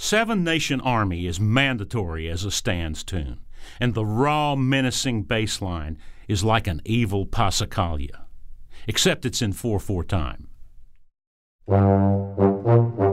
Seven Nation Army is mandatory as a stands tune, and the raw, menacing bass line is like an evil Passacaglia, except it's in 4/4 time.